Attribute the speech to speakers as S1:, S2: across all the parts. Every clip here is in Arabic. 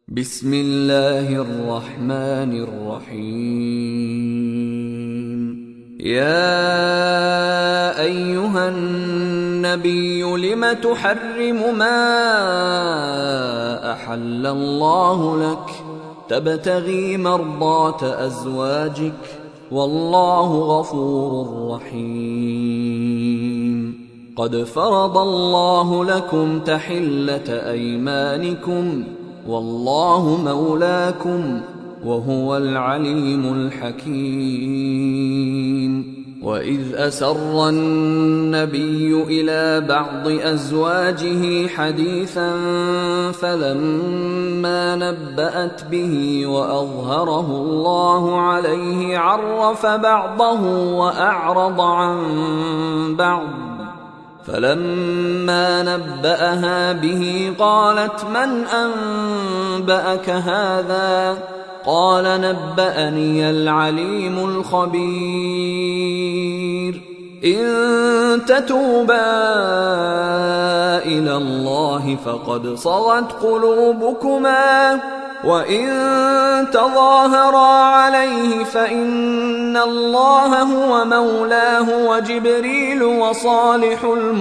S1: بسم الله الرحمن الرحيم. يا أيها النبي لم تحرم ما أحل الله لك تبتغي مرضات أزواجك والله غفور رحيم. قد فرض الله لكم تحلة أيمانكم والله مولاكم وهو العليم الحكيم. وإذ أسر النبي إلى بعض أزواجه حديثا فلما نبأت به وأظهره الله عليه عرف بعضه وأعرض عن بعض، فلما نبأها به قالت من أنبأك هذا؟ قال نبأني العليم الخبير. إن تتوبا إلى الله فقد صغت قلوبكما وإن تظاهرا عليه فإن الله هو مولاه وجبريل وصالح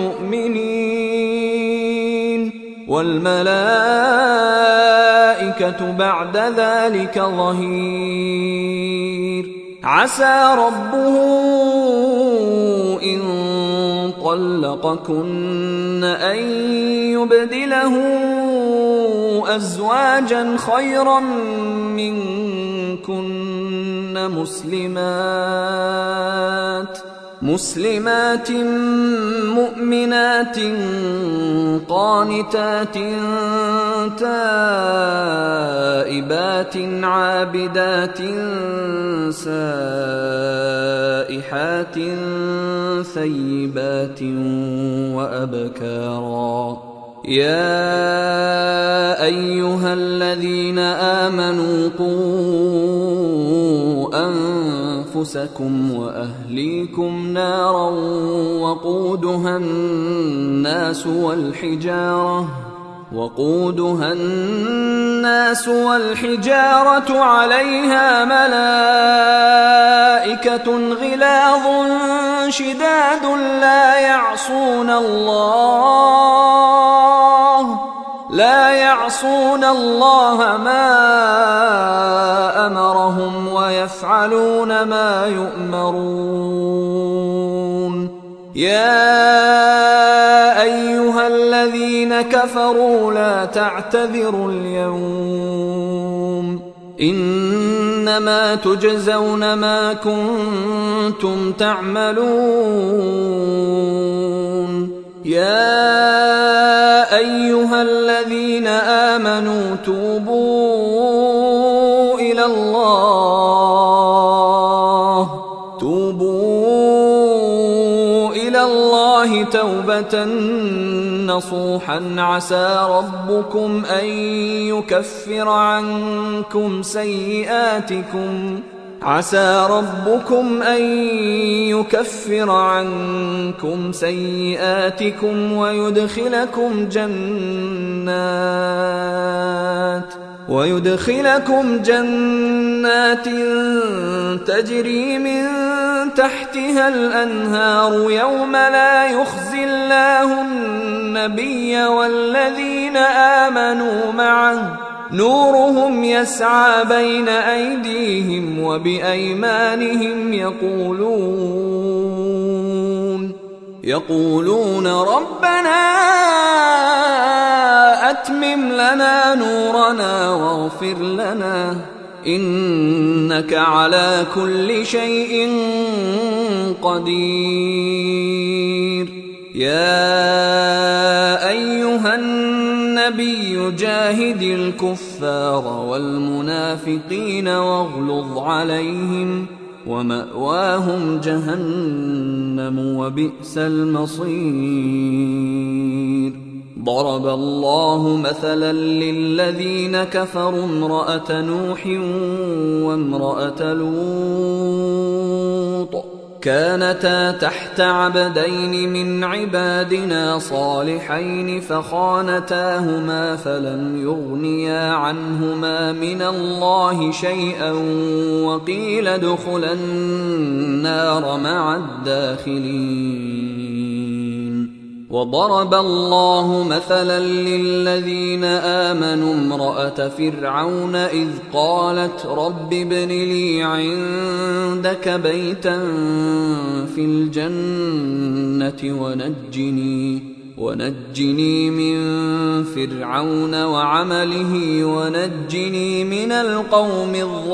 S1: المؤمنين والملائكة بعد ذلك ظهير. عسى ربه إن طلقكن أن يبدله أزواجا خيرا منكن مسلمات مؤمنات قانتات تائبات عابدات سائحات ثيبات وأبكارا. يا أيها الذين آمنوا قوا أنفسكم وأهليكم نارا وقودها الناس والحجارة عليها ملائكة غلاظ شداد لا يعصون الله ما أمرهم ويفعلون ما يؤمرون. يا أيها الذين كفروا لا تعتذروا اليوم إنما تجزون ما كنتم تعملون. يا أيها الذين آمنوا توبوا إلى الله توبة نصوحا عسى ربكم أن يكفر عنكم سيئاتكم ويدخلكم جنات تجري من تحتها الأنهار يوم لا يخزي الله النبي والذين آمنوا معه نورهم يسعى بين أيديهم وبأيمانهم يقولون ربنا أتمم لنا نورنا واغفر لنا إنك على كل شيء قدير. يا أيها النبي جاهد الكفار والمنافقين واغلظ عليهم ومأواهم جهنم وبئس المصير. ضرب الله مثلا للذين كفروا امرأة نوح وامرأة لوط كانتا تحت عبدين من عبادنا صالحين فخانتاهما فلم يغنيا عنهما من الله شيئا وقيل ادخلا النار مع الداخلين. وضرب الله مثلا للذين آمنوا امرأة فرعون إذ قالت رب ابن لي عندك بيتا في الجنة ونجني من فرعون وعمله ونجني من القوم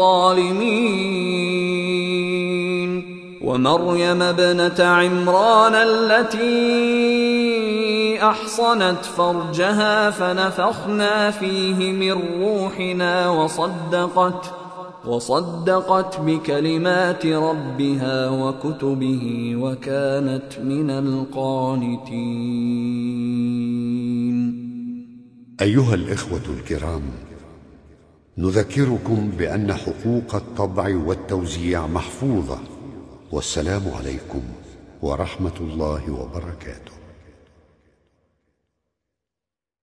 S1: الظالمين. ومريم ابنة عمران التي أحصنت فرجها فنفخنا فيه من روحنا وصدقت بكلمات ربها وكتبه وكانت من القانتين.
S2: أيها الإخوة الكرام، نذكركم بأن حقوق الطبع والتوزيع محفوظة. والسلام عليكم ورحمة الله وبركاته.